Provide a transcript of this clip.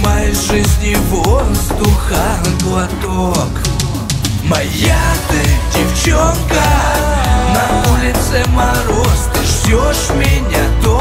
моей жизни воздуха глоток. Моя ты девчонка, на улице мороз, ты ждешь меня дома.